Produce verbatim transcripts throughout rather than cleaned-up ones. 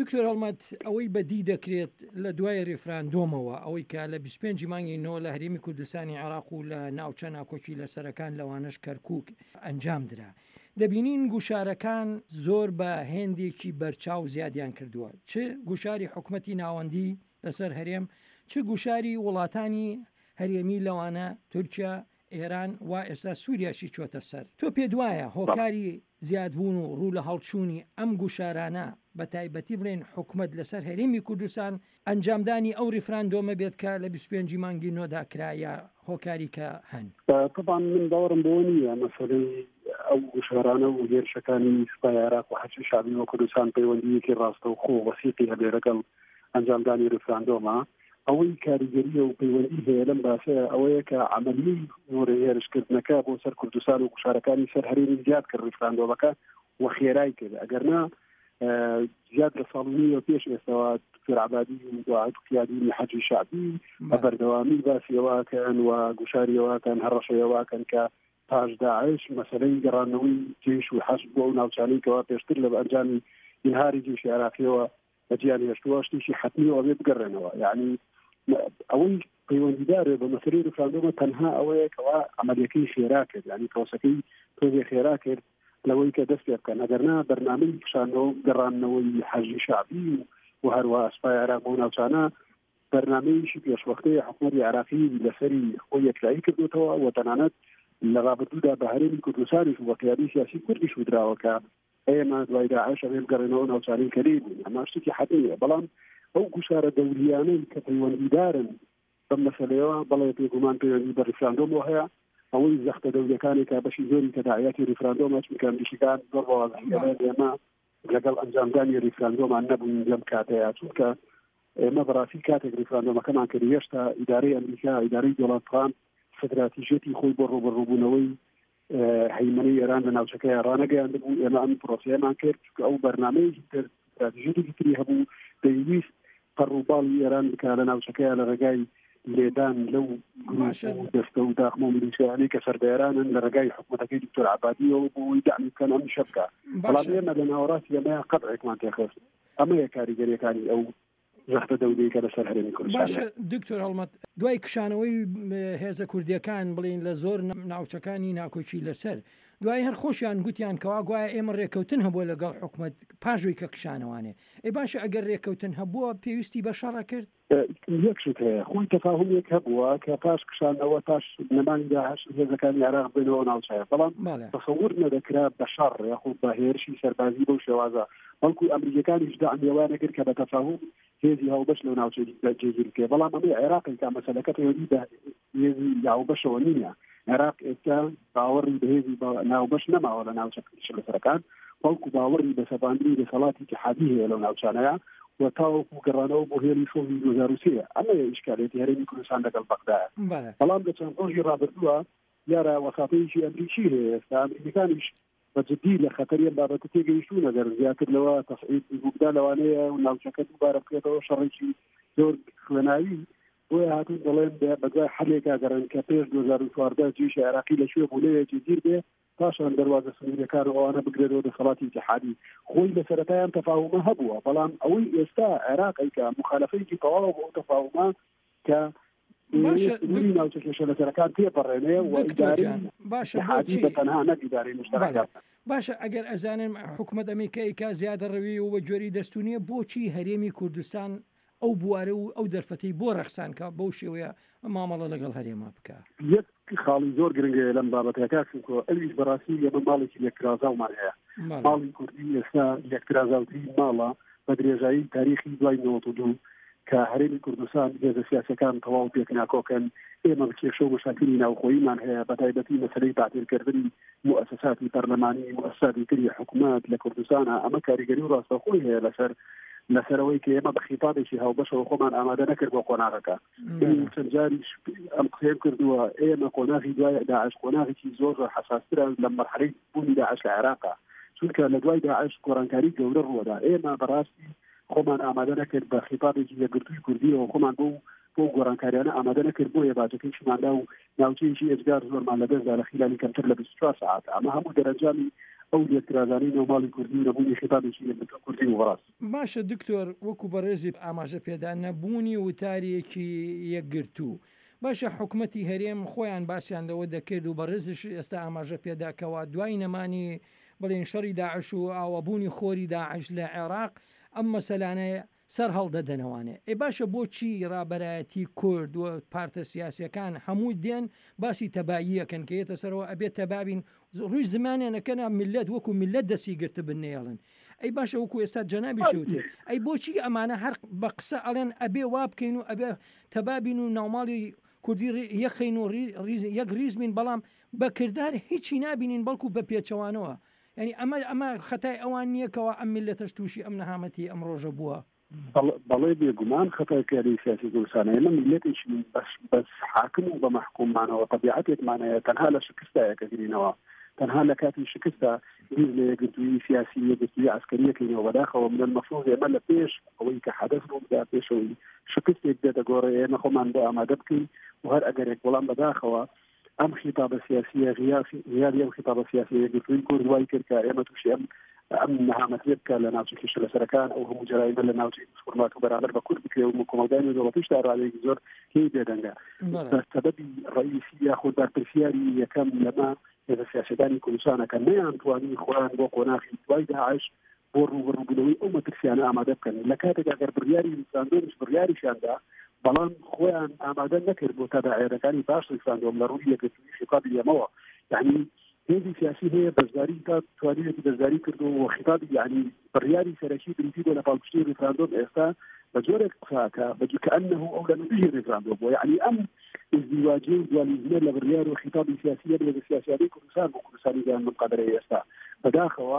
دکتۆر هەڵمەت ئەوەی بەدی دەکرێت لە دوای ڕێفراندۆمەوە ئەوەی کە لە بیست و پێنج مانگینەوە لە هەرێمی کوردستانی عێراق و لە ناوچە ناکۆکی لە سەرەکان لەوانش کەرکووک ئەنجام درا دەبینین گوشارەکان زۆر بە هێندێکی بەرچاو زیادیان کردووە چ گوشاری حکومەتی ناوەندی لەسەر هەرێم چ گوشاری وڵاتانی هەرێمی لەوانە تورکیا ئێران و ئێستا سووریاشی چۆتە سەر تۆ پێ دوایە هۆکاری زیادبوون و ڕوو لە هەڵچوونی ئەم گوشارانە بە تایبەتی بڵێن حکومت لەسەر هەرێمی کوردستان ئەنجامدانی ئەو ڕیفراندۆمە بێت کە لە بیست و پێنج مانگی نۆدا کرایە هۆکاری کە هەن طبعا من باوەڕم بۆ نییە مەسەلەی ئەو گوشارانە و هێرشەکانی سوپای عێراق و حەزی شابی وە کوردستان پەیوەندیەکی ڕاستە و خۆ وەسیقی هەبێ لەگەڵ ئەنجامدانی ڕیفراندۆمە ئەوەی کاریگەریە و پەیوەندی هەیە لەم باسەیە ئەوەیە کە عملی وەرە هێرشکردنەکە بۆ سەر کوردستان و گوشارەکانی سەر هەرێمی زیاد کرد ڕیفراندۆمەکە و خێرای کرد ئەگەرنا زیاد لە ساڵنی و پێش ئێستاوە دکتۆر عبادی و عەتوقیادی حەجی شعبی بەبەردەوامی باسیەوەکەن و گوشاریەوەکەن هەڕەشەیەوەکەن کە پاش داعش مەسەلەی گەڕانەوەی جێش و حەشد بۆ و ناوچانەیەکەوە پێشتر لە ئەنجامی ئینهاری جێشی عێراقیەوە بەجیان هێشتووە شتێکی حەتمیەوە بێ بگەڕێنەوە یعنی ئەوەی پەیوەندیدارێ بە مەسەلەی ڕیفراندۆمە تەنها ئەوەیە کەوا عملیەکەی خێرا کرد یعنی پرۆسەکەی تۆزێ خێرا کرد لەوەی کە دەست پێ بکەن ئەگەرنا بەرنامەی پیشانەوە گەڕانەوەی حەجی شعبی و هەروە ئەسپای عێراق بۆ ناوچانە بەرنامەیەکی پێشوەختەی حکومەتی عێراقی لەسەری خۆی یەکلایی کردوتەوە و تەنانەت لە ڕابردوودا بە هەرێمی کوردستانیش و قیادی سیاسی کوردیش ودراوە کە ئێمە دوای داعش ئەبێ بگەڕێنەوە ناوچانەی کەری بوون ئەمە شتێکی حەتمیە بەڵام ئەو گوشارە دەوریانەی کە پەیوەندیدارن بەم مەسەلەیەوە بەڵێ پێگومان پەیوەندی بە ڕیفراندۆمەوە هەیە ئەوەی زەختە دەوریەکانی کە بەشی زۆری کە داعیاتی ڕیفراندۆمە چونکە دیشکان زۆر ڕەواضحە ئێمە لەگەڵ ئەنجامدانی ڕیفراندۆمان نەبوون لەم کاتەیە چونکە ئێمە بەڕاستی کاتێک ڕیفراندۆمەکەمان کرد هێشتا ئیدارەی ئەمریکا ئیدارەی دەوڵەتان استراتیژیەتی خۆی بۆ ڕوبەڕووبوونەوەی هەیمنەی ئێران لە ناوچەکەی ڕانەگەیان دەبوو ئێمە ئەم پرۆسەیەمان کرد چونکە ئەو بەرنامەیەکی تر استراتیژیەتێکی تری هەبوو دەیویست پەڕووباڵی ئێران بکات لە ناوچەکەیە لە ڕێگای لێدان لەو دەستە و داخمە و میلیشیانی کە سەردەیرانن لە ڕێگای حکومەتەکەی دکتۆر عبادیەوە بۆی دعمی بکەن ئەم شە بکات بەڵام ئێمە لە ناوەڕاستی ئەمەیە قەتعێکمان تێخست ئەمەیە کاریگەریەکانی ئەو زەختە دەودەیەکە لەسەر هەرێمی کوردستان. باشە دکتۆر هەڵمەت دوای کشانەوەی هێزە کوردیەکان بڵین لە زۆر ناوچەکانی ناکۆچی لەسەر دوای هەر خۆشیان گوتیان کەوا گوایە ئێمە ڕێکەوتن هەبووە لەگەڵ حکومەت پاژووی کە کشانەوانێ ئێ باشە ئەگەر ڕێکەوتن هەبووە پێویستی بە شەڕە کرد یەکشت هەیە خۆی تەفاهمێک هەبووە کە پاش کشانەوە پاش نەمانی داعش هێزەکانی عێراق بێنەوە ناوچەیە بەڵام تەسەوور نەدەکرا بە شەڕ یاخود بە هێرشی سەربازی بەو شێوازە بەڵکو ئەمریکەکانیش داعمیەوانە کرد کە بە تەفاهم هێزی هاوبەش لەو ناوچەی جێگیر بکرێ بەڵام ئەمەی عێراقی کە مەسەلەکە پەیوەندی بە هێزی هاوبەشەوە نییە عێراق ئێستا باوەڕی بە هێزی ناوبەش نەماوە لە ناوچەکەی لەسەرەکان بەڵکو باوەڕی بە سەباندنی دەسەڵاتی اتحادی هەیە لەو ناوچانەیە و تاوەکو گەڕانەوە بۆ هێلی سۆڤی دوو هەزار و سێ ئەمەیە ئیشکالێتی هەرێمی کوردستان لەگەڵ بەغدایە بەڵام لە چەند ڕۆژی ڕابردووە یارە وەساطەیەکی ئەمریکی هەیە ئێستا ئەمریکانیش بەجددی لە خەتەریان بابەتە تێگەیشتوون ئەگەر زیاتر لەوە تەسعید بووکدا لەوانەیە و ناوچەکە دووبارە بکرێتەوە شەڕێکی زۆر خوێناوی بۆیە هاتوون دەڵێن بەدوای حەلێکا گەڕن کە پێش دوو هەزار و چواردە جێشی عێراقی لەکوێ بوونەیە جێگیر بێ پاشان دەواازە سنوورەکان و ئەوانە بگرێتەوە دەسەڵاتی اتحادی خۆی لە سەرەتایان تەفاهمە هەبووە بەڵام ئەوەی ئێستا عێراقی کە مخالفەیەکی تەواو بۆ تەفاهمە کە ناوچەکێشە لەسەرەکان پێپەڕێنێ و ئیداری بە تەنها نەک ئیداری مشتەرەکان باشە ئەگەر ئەزانن حکومەت ئەمریکاییکە زیادە ڕەوی و بە جۆری دەستونیە بۆچی هەرێمی کوردستان ئەو بوارە و ئەو دەرفەتەی بۆ ڕەخسان کە بەو شێوەیە مامەڵە لەگەڵ هەرێما بکە یەک خاڵی زۆر گرنگە لەم بابەتەکە چونکە ئەویش بەڕاستی ئێمە ماڵێکی لێکرازاومان هەیە ماڵی کوردی ئێستا لێکرازاوترین ماڵە بە درێژایی تاریخی دوای نەوەت و دوو کە هەرێمی کوردستان هێزە سیاسەکان تەواو پێک ناکۆکەن ئێمە کێشە و مشاکلی ناوخۆییمان هەیە بە تایبەتی مەسەلەی تعدیلکردنی مؤسساتی پەرلەمانی مؤسساتی تری حکوومەت لە کوردستانە ئەمە کاریگەری و ڕاستەخۆی هەیە لەسەر لەسەرەوەی کە ئێمە بە خیتابێکی هاوبەشەوە خۆمان ئامادە نەکرد بۆ قۆناغەکە چەند جاریش ئەم قسەیەم کردووە ئێمە قۆناغی دوای داعش قۆناغێکی زۆر حساسترە لە مەرحەلەی بوونی داعش لە عێراقا چونکە لە دوای داعش گۆڕانکاری گەورە ڕووەدا ئێمە بەڕاستی خۆمان ئامادە نەکرد بە خیتابێکی یەکگرتووی کوردیەوە خۆمان بۆ بۆ گۆڕانکاریانە ئامادە نەکرد بۆ یەباجەکەیشماندا و ناوچەیەکی ئێجگار زۆرمان لەدەستدا لە خیلالی کەمتر لە بیست و چوار ساعات ئەمە هەموو دەرەنجامی ئەو لێترازانەی نۆماڵی کوردی نەبوونی خێتابێکی لە کوردی و بەڕاست. باشە دکتۆر، وەکو بەڕێزی ئاماژە پێدا نەبوونی وتارێکی یەکگرتوو، باشە حکوومەتی هەرێم خۆیان باسییان لەوە دەکرد و بەڕێزش ئێستا ئاماژە پێداکەوە دوای نەمانی بڵێن شەڕی داعش و ئاوەبوونی خۆری داعش لە عێراق ئەم مەسەلانەیە سەر هەڵدەدەنەوانێ. ئێ باشە بۆچی ڕابەرایەتی کورد و پارتە سیاسیەکان هەموو دێن باسی تەباییەکەن کە یێتە سەرەوە ئەبێت تەبابین ڕووی زمانیانەکەنا میلەت وەکو میلەت دەستی گرتە بنێڵن. ئەی باشە وەکو ئێستا جەنابی شوتێ ئەی بۆچی ئەمانە هەر بە قسە ئەڵێن ئەبێ وا بکەین و ئەبێ تەبابین و ناوماڵی کوردی یەخین و یەک ریزبین، بەڵام بە کردار هیچی نابینین بەڵکو بە پێچەوانەوە. ینی ئەمە ئەمە خەتای ئەوان نییەکەوە ئەم میلەتەش تووشی ئەم نەهامەتی ئەم ڕۆژە بووە. بەڵێ بێگومان خەتای کاری سیاسی کوردستانە ئێمە میلەتێکی بەس حاکم و بە محکوممانەوە طبیعەتێکمانەیە تەنها لە شکستایەکە گرینەوە، تەنها لە کاتی شکستە بیر لە یەکگرتووی سیاسی یەکگرتووی عسکەریەکەینەوە بەداخەوە من المەفروض ئێمە لە پێش ئەوەی کە حەدەث ڕوو بدا پێشەوەی شکستێک دێتە گۆڕێ ئێمە خۆمان بۆ ئامادە بکەین و هەر ئەگەرێک بەڵام بەداخەوە ئەم خیتابە سیاسیە غیابی ئەم خیتابە سیاسی یەکگرتووی کورد وای کرد کە ئێمە تووشی ئەم ئەم نەهامەتێ بکە لە ناوچەی کشتەسەرەکان ئەو هەموو جەرایمە لە ناوچەی فۆرمات و بەرامبەر بە کورد بکرێ و کۆمەلگانی دەوڵەتیشدا ڕادێکی زۆر هی بێدەنگە بە سەبەبی ڕئیسی یاخود بەرپرسیاری یەکەم لەما لە سیاسەدانی کوردستانە کە نەیانتوانی خۆیان بۆ قۆناغی دوای داعش بۆ ڕوبەڕووبوونەوەی ئەو مەترسیانە ئامادە بکەن لە کاتێک ئەگەر بڕیاری ریفراندۆمش بڕیاریشیاندا بەڵام خۆیان ئامادە نەکرد بۆ تەداعیەکانی باش ریفراندۆم لە ڕووی یەکگرتووی خیتابی ئێمەوە. یعنی هێزی سیاسی هەیە بەشداری تا توانێتی بەشداری کرد و خیتابی یعنی بڕیاری سەرەکی بریتی بۆ لە پاڵپشتی ریفراندۆم ئێستا بە جۆرێک قساکە بەجو کەئەنەه ئەو لە نتیجەی ریفراندۆم بووە. یعنی ئەم ازدواجی و دووالیزمە لە بڕیار و خیتابی سیاسیە لە سیاسیانی کوردستان بۆ کوردستانی دایان مقابلەی ئێستا بەداخەوە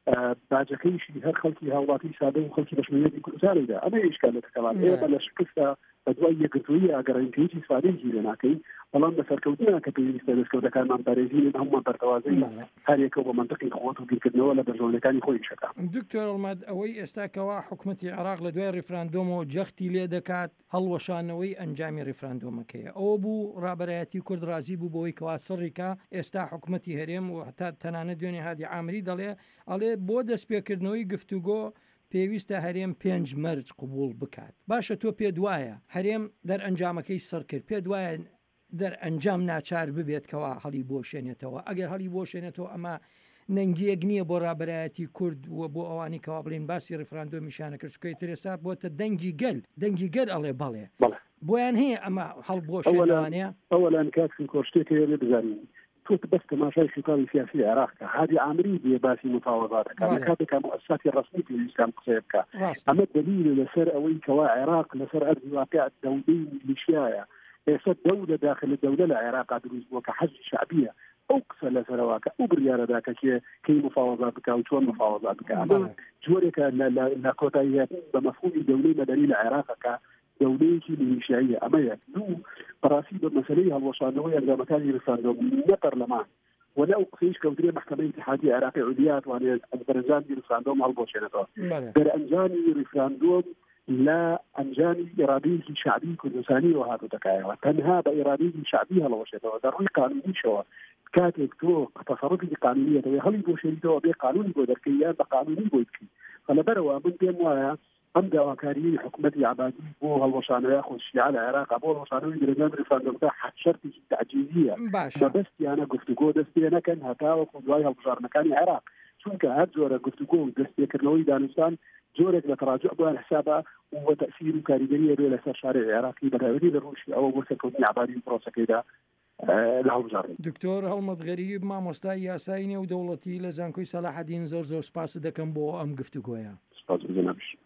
باجەکەیشی هەر خەڵکی هاوڵاتی سادە و خەڵکی بەشمێنێتی کوردستانیدا ئەمە ئیشکالەتەکەمان ئێمە لە شکستە بە دوای یەکگرتووی ئاگەڕینکەیەکی سادەیەکی لێ ناکەین، بەڵام بە سەرکەوتنە کە پێویستە دەستکەوتەکانمان پارێزین هەمومان بەرتەوازەی هەرێکە بە منطقی خۆت و بیرکردنەوە لە بەرژەوەنەکانی خۆی شەکە. دکتۆر ئەڵمەد ئەوەی ئێستاکەوە حکوومەتی عێراق لە دوای ریفراندۆمەوە جەختی لێ دەکات هەڵوەشانەوەی ئەنجامی ریفراندۆمەکەیە. ئەوە بوو ڕابەرایەتی کورد ڕازی بوو بۆەوەی کەوا سڕیکا ئێستا حکوومەتی هەرێم و هەتا تەنانەت دوێنێ هادی عامری دەڵێ ئەڵێ بۆ دەستپێکردنەوەی گفتوگۆ پێویستە هەرێم پێنج مەرج قبول بکات. باشە تۆ پێ دوایە هەرێم دەرئەنجامەکەی سەر کرد، پێ دوایە دەرئەنجام ناچار ببێت کەوا هەڵی بۆشێنێتەوە. ئەگەر هەڵی بۆشێنێتەوە ئەمە نەنگیەک نییە بۆ ڕابەرایەتی کورد و بۆ ئەوانی کەوا بڵین باسی ریفراندۆمیشانە کردشکەی ترێسا بۆتە دەنگی گەل دەنگی گەل ئەڵێ بەڵێ بۆیان هەیە ئەمە هەڵ بۆشێنەوانەیە. ئەوەلان کاتکن کۆشتێکە لێ بزانین تۆ بەس تەماشای خیتابی سیاسی عێراقکە هادی عامری بێ باسی مفاوضاتەکە لە کاتێکا مؤسساتی ڕسمی پێویستیان قسە بکە. ئەمە دلیل لەسەر ئەوەی کەوا عێراق لەسەر ئەرضی واقع دەولەی میلیشیایە ئێستا دەولە داخل دەولە لە عێراق دروست بووە کە حەزی شعبیە ئەو قسە لەسەرەوەکە ئەو بڕیارەداکە کەی مفاوضات بکە و چۆن مفاوضات بکە. ئەمە جۆرێکە لە کۆتاییەتی بە مەفهومی دەولەی مەدەنی لە عێراقەکە دەولەیەکی میلیشیاییە. ئەمە یەک دوو بەڕاستی بە مەسەلەی هەڵوەشاندنەوەی ئەنجامەکانی ریفراندۆم نە پەرلەمان ولا ئەو قسەیش کەوترێ محکەمەی اتحادیە عێراقی عولیا توانێت بەرەنجامی ریفراندۆم هەڵبۆشێنێتەوە. بەرئەنجامی ریفراندۆم لا ئەنجامی ئێرادەیەکی شعبی کوردستانی و هاتووتەکایەوە تەنها بە ئێرادەیەکی شعبی هەڵەوەشێتەوە دەڕووی قانونیشەوە. کاتێک تۆ تەسەڕوفی قانونیەتەوە هەڵی بۆشێنیتەوە بێ قانونی بۆ دەرکەی یان بە قانونی بۆی بکەی. فلەبەرەوە من پێم وایە ئەم داواکاری حکوومەتی عبادی بۆ هەڵوەشانەوەی خۆشییا لە عێراق بۆ هەڵوەشانەوەی درێژان ریفراندۆمەکە حەت شەرتێکی تعجیزیە بەدەستیانە گفتوگۆ دەست پێ نەکەن هەتاوەکو دوای هەڵبژارنەکانی عێراق، چونکە هەر جۆرە گفتوگۆ و دەستپێکردنەوەی دانوستان جۆرێک لە تەراجع بۆیان حسابە و تەسیر و کاریگەریە بێ لەسەر شارێ عێراقی بەراوردی لە ڕۆژی ئەوە بۆ سەرکەوتنی عبادی پرۆسەکەیدا لە هەڵبژارن. دکتۆر هەڵمەد غەریب مامۆستای یاسای نێو دەوڵەتی لە زانکۆی سەلاحەدین زۆر زۆر سپاس دەکەم بۆ ئەم گفتوگۆیە. سپاس بزنەبش.